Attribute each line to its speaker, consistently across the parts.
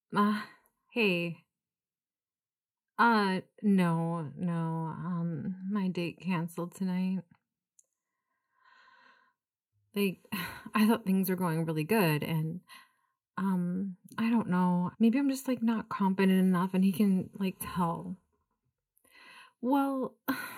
Speaker 1: Uh, hey. No. My date canceled tonight. Like, I thought things were going really good, and I don't know. Maybe I'm just like not confident enough, and he can like tell. Well,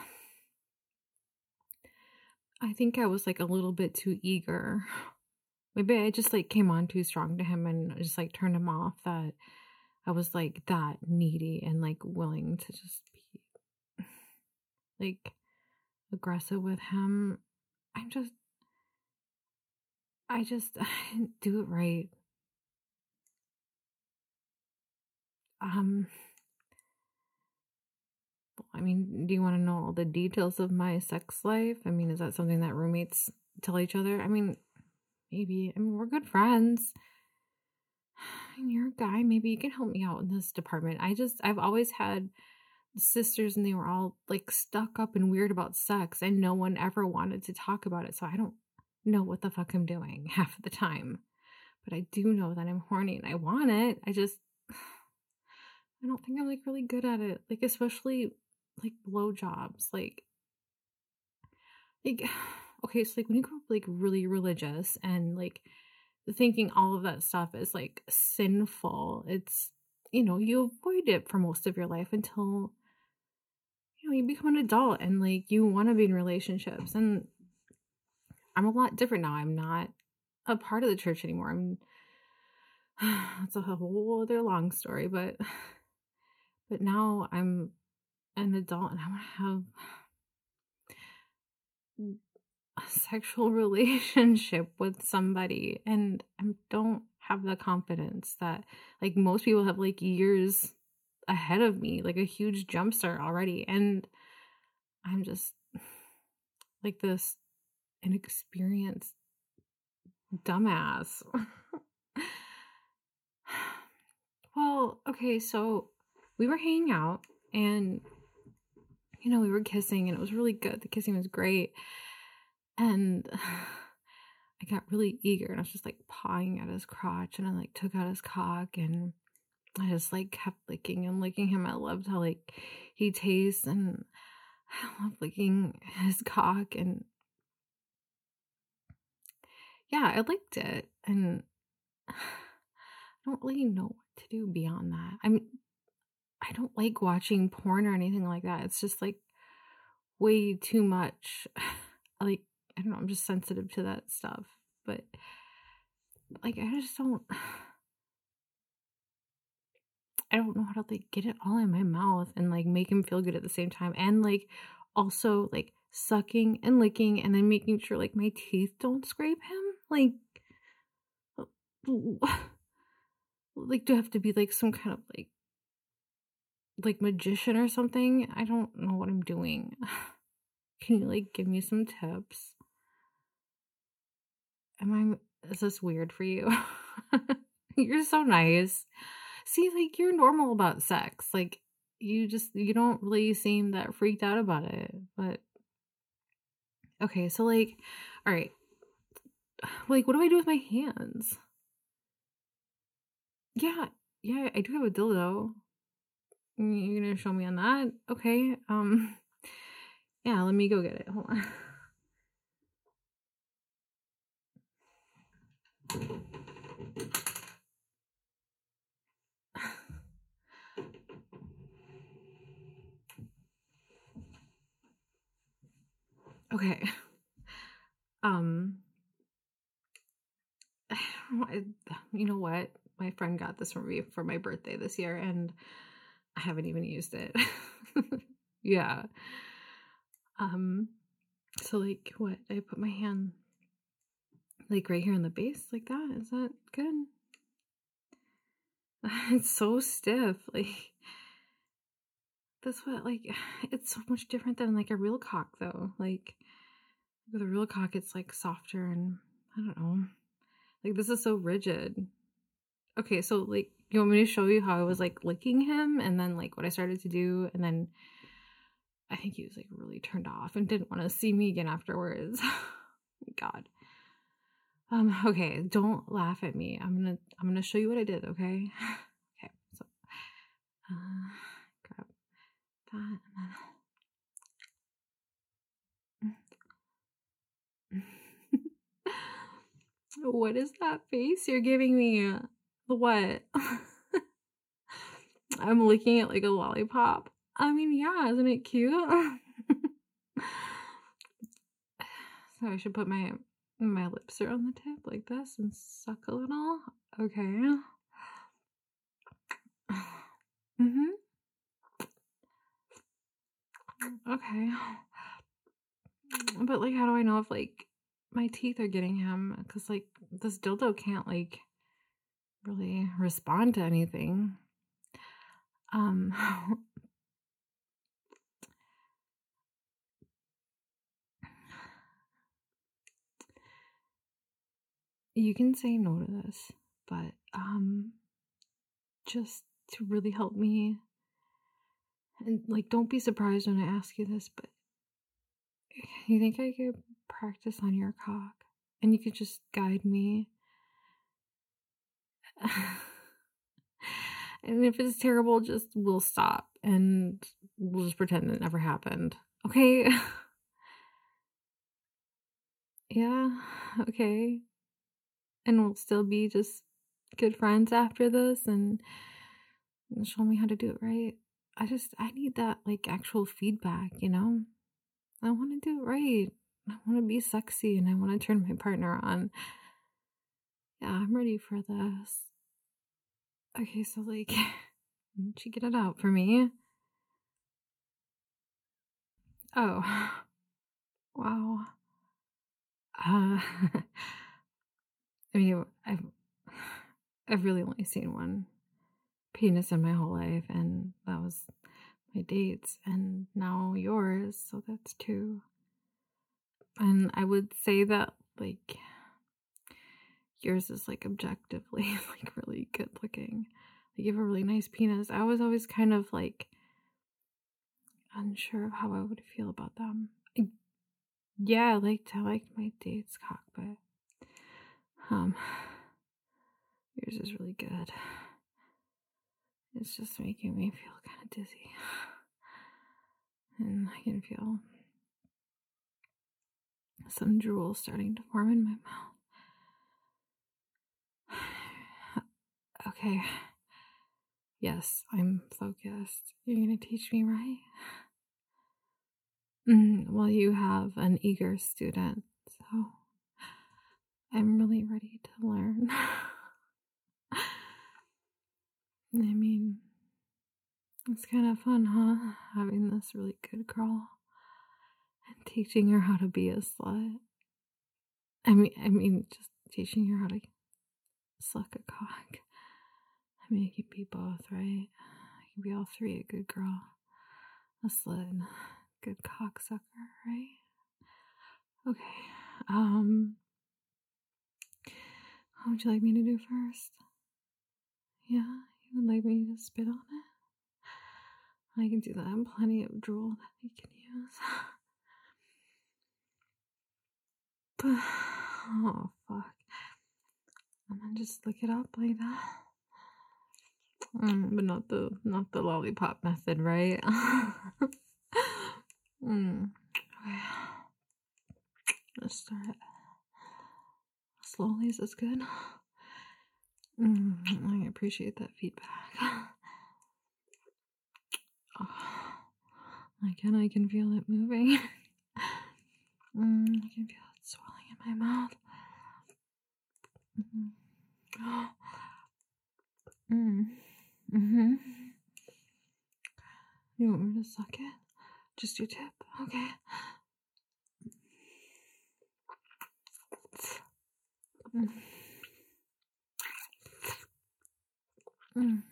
Speaker 1: I think I was like a little bit too eager. Maybe I just like came on too strong to him and just like turned him off. That I was like that needy and like willing to just be like aggressive with him. I'm just I didn't do it right. Um, I mean, do you want to know all the details of my sex life? I mean, is that something that roommates tell each other? I mean, maybe. I mean, we're good friends. And you're a guy. Maybe you can help me out in this department. I've always had sisters and they were all like stuck up and weird about sex and no one ever wanted to talk about it. So I don't know what the fuck I'm doing half of the time. But I do know that I'm horny and I want it. I don't think I'm like really good at it. Like especially like blowjobs. Like okay, so like when you grow up like really religious and like thinking all of that stuff is like sinful, it's you avoid it for most of your life until you become an adult and like you want to be in relationships. And I'm a lot different now. I'm not a part of the church anymore. I'm it's a whole other long story, but now I'm an adult and I want to have a sexual relationship with somebody, and I don't have the confidence that like most people have like years ahead of me, like a huge jump start already, and I'm just like this inexperienced dumbass. Well, okay, so we were hanging out and we were kissing and it was really good. The kissing was great. And I got really eager and I was just like pawing at his crotch and I like took out his cock and I just like kept licking and licking him. I loved how like he tastes and I love licking his cock and yeah, I liked it. And I don't really know what to do beyond that. I don't like watching porn or anything like that. It's just like way too much. Like, I don't know, I'm just sensitive to that stuff. But like I don't know how to like get it all in my mouth and like make him feel good at the same time. And like also like sucking and licking and then making sure like my teeth don't scrape him. Like do I have to be like some kind of like magician or something? I don't know what I'm doing. Can you like give me some tips? Is this weird for you? You're so nice. See, like you're normal about sex. Like you don't really seem that freaked out about it. But okay, so like all right. Like what do I do with my hands? Yeah. Yeah, I do have a dildo. You're gonna show me on that? Okay. Yeah, let me go get it. Hold on. Okay. Um you know what? My friend got this for me for my birthday this year and I haven't even used it. Yeah. Um so like what? I put my hand like right here in the base like that. Is that good? It's so stiff. Like that's what like it's so much different than like a real cock though. Like with a real cock it's like softer and I don't know. Like this is so rigid. Okay, so like you want me to show you how I was like licking him and then like what I started to do and then I think he was like really turned off and didn't want to see me again afterwards. God. Okay, don't laugh at me. I'm gonna show you what I did, okay? Okay. Grab that and then. What is that face you're giving me? What? I'm looking at like a lollipop. I mean, yeah, isn't it cute? So I should put my lips are on the tip like this and suck a little. Okay. Mhm. Okay. But like, how do I know if like my teeth are getting him? Because like this dildo can't like really respond to anything. Um. You can say no to this, but just to really help me, and like don't be surprised when I ask you this, but you think I could practice on your cock and you could just guide me? And if it's terrible, just we'll stop and we'll just pretend it never happened. Okay? Yeah. Okay. And we'll still be just good friends after this and show me how to do it right. I need that like actual feedback, you know? I want to do it right. I want to be sexy and I want to turn my partner on. Yeah, I'm ready for this. Okay, so like, did she get it out for me? Oh, wow. I mean, I've really only seen one penis in my whole life, and that was my dates, and now yours, so that's two. And I would say that like yours is like objectively like really good looking. Like you have a really nice penis. I was always kind of like unsure of how I would feel about them. Yeah, I like my date's cock, but yours is really good. It's just making me feel kind of dizzy, and I can feel some drool starting to form in my mouth. Okay. Yes, I'm focused. You're gonna teach me, right? Well, you have an eager student, so I'm really ready to learn. I mean, it's kind of fun, huh? Having this really good girl and teaching her how to be a slut. I mean, just teaching her how to suck a cock. I mean, it can be both, right? It can be all three: a good girl, a slut, and a good cocksucker, right? Okay. What would you like me to do first? Yeah, you would like me to spit on it? I can do that. I have plenty of drool that you can use. But, oh, fuck. I'm gonna just lick it up like that. But not the lollipop method, right? Okay. Let's start slowly. Is this good? I appreciate that feedback. Oh, I can feel it moving. I can feel it swelling in my mouth. Mm-hmm. You want me to suck it? Just your tip? Okay. Mm. Mm.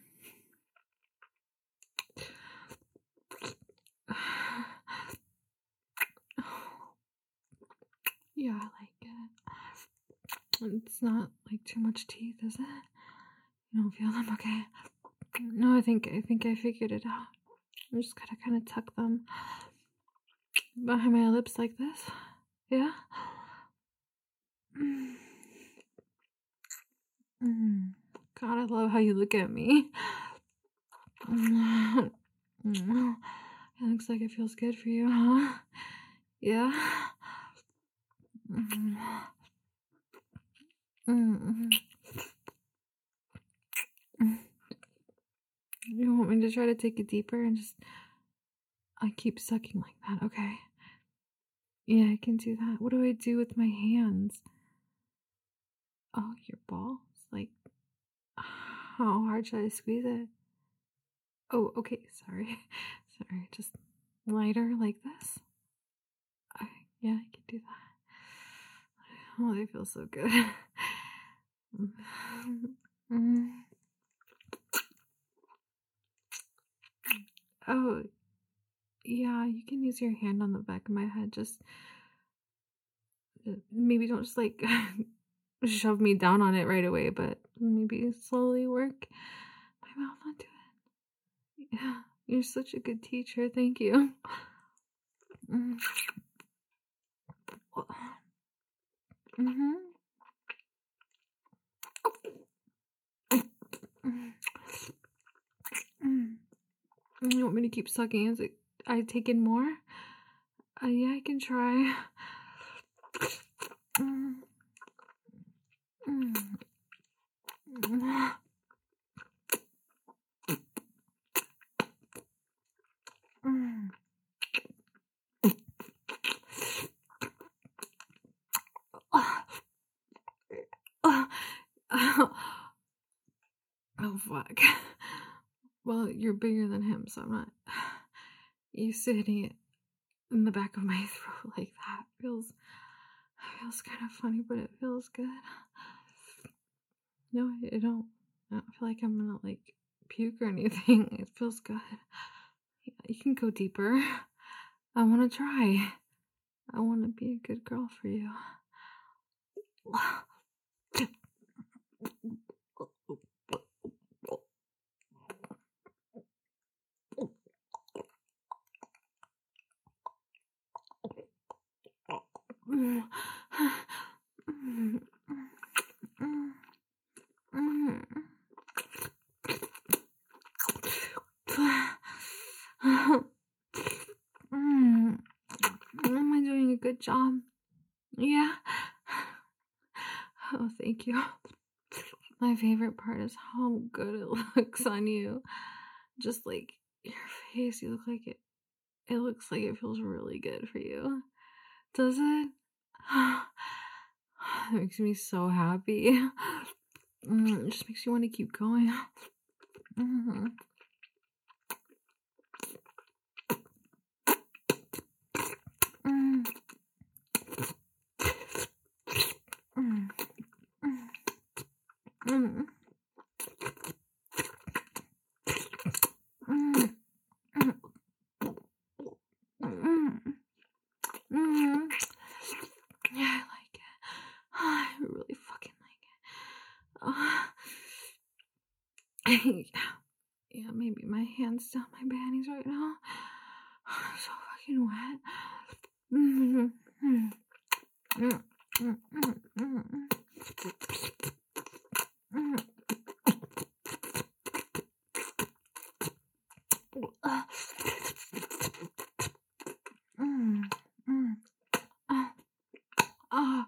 Speaker 1: Yeah, I like it. It's not like too much teeth, is it? You don't feel them? Okay. No, I think I figured it out. I'm just gotta kind of tuck them behind my lips like this. Yeah. God, I love how you look at me. It looks like it feels good for you, huh? Yeah. You want me to try to take it deeper and just I keep sucking like that, okay? Yeah, I can do that. What do I do with my hands? Oh, your balls? Like, how hard should I squeeze it? Oh, okay, sorry. Sorry, just lighter like this? Okay, yeah, I can do that. Oh, they feel so good. Mm. Oh, yeah, you can use your hand on the back of my head. Just maybe don't just like shove me down on it right away, but maybe slowly work my mouth onto it. Yeah, you're such a good teacher. Thank you. Mm. Mm-hmm. Mm. You want me to keep sucking as I take in more? Yeah, I can try. Mm. Mm. Mm. Mm. Oh, fuck. Well, you're bigger than him, so I'm not used to hitting it in the back of my throat like that. Feels kind of funny, but it feels good. No, I don't feel like I'm gonna like puke or anything. It feels good. Yeah, you can go deeper. I want to try. I want to be a good girl for you. Am I doing a good job? Yeah. Oh, thank you. My favorite part is how good it looks on you. Just like your face, you look like it. It looks like it feels really good for you. Does it? It makes me so happy. It just makes you want to keep going. Mm-hmm. Mm. Mm. Mm. Mm. Mm. Mm. Yeah, I like it. I really fucking like it. Yeah, maybe my hands down my panties right now. So fucking wet. Mm. Mm. Mm. Mm. Mm. Mm. Mm. Mm. Ah.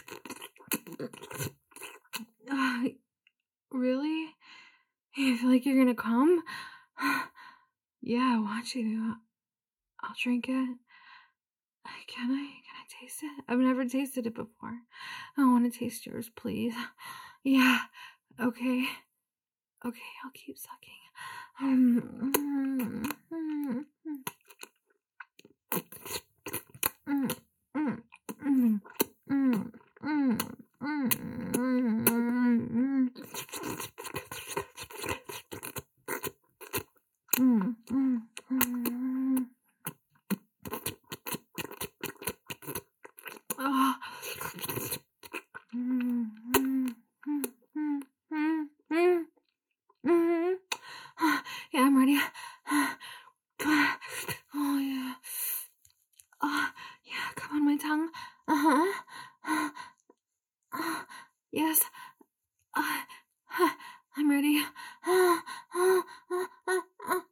Speaker 1: Ah. Really? You feel like you're gonna come? Yeah, I want you to. I'll drink it. Can I? Can I taste it? I've never tasted it before. I want to taste yours, please. Yeah. Okay. Okay, I'll keep sucking. Mm. Mm. Mm. Mm. Mm. Mm. Mm. Mm. Mm. Mm. Mm. Mm. Ah. Mm. Mm. Mm. Mm. Mm. Mm. Yeah, I'm ready. Oh, yeah. Yeah, come on my tongue. Uh-huh. Yes. Uh, I'm ready.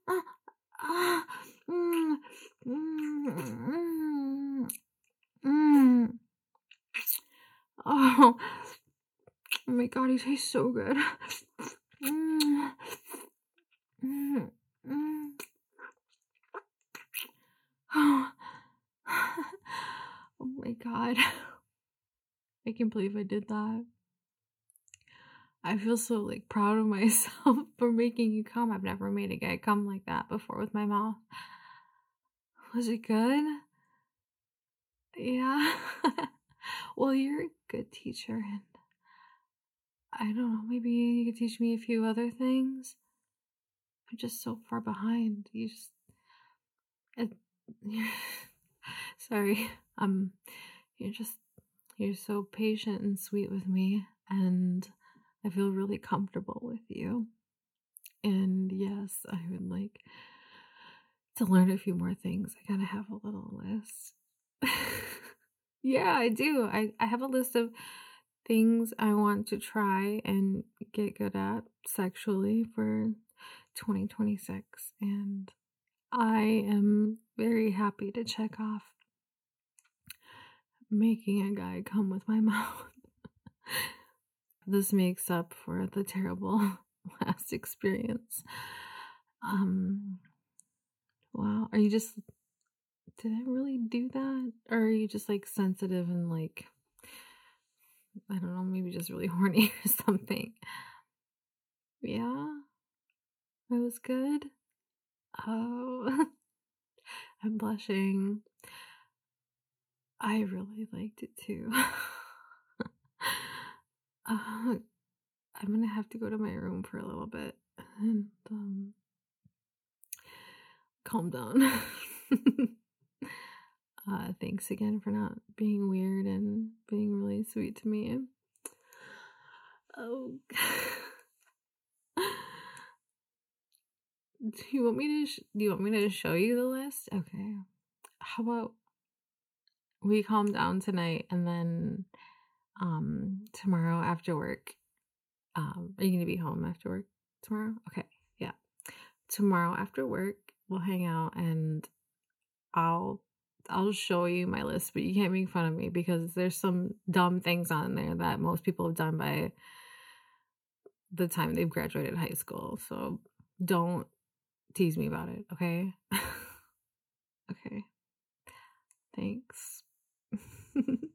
Speaker 1: they taste so good. Mm, mm, mm. Oh, oh my God. I can't believe I did that. I feel so like proud of myself for making you come. I've never made a guy come like that before with my mouth. Was it good? Yeah. Well, you're a good teacher, and I don't know, maybe you could teach me a few other things. I'm just so far behind. It, sorry. You're just, you're so patient and sweet with me, and I feel really comfortable with you. And yes, I would like to learn a few more things. I gotta have a little list. Yeah, I do. I have a list of things I want to try and get good at sexually for 2026. And I am very happy to check off making a guy come with my mouth. This makes up for the terrible last experience. Um, wow. Are you just, did I really do that? Or are you just like sensitive and like, I don't know, maybe just really horny or something? Yeah, it was good. Oh, I'm blushing. I really liked it too. I'm gonna have to go to my room for a little bit and calm down. Thanks again for not being weird and being really sweet to me. Oh, do you want me to show you the list? Okay. How about we calm down tonight, and then tomorrow after work, are you gonna be home after work tomorrow? Okay. Yeah. Tomorrow after work, we'll hang out, and I'll I'll show you my list, but you can't make fun of me because there's some dumb things on there that most people have done by the time they've graduated high school. So don't tease me about it, okay? Okay. Thanks.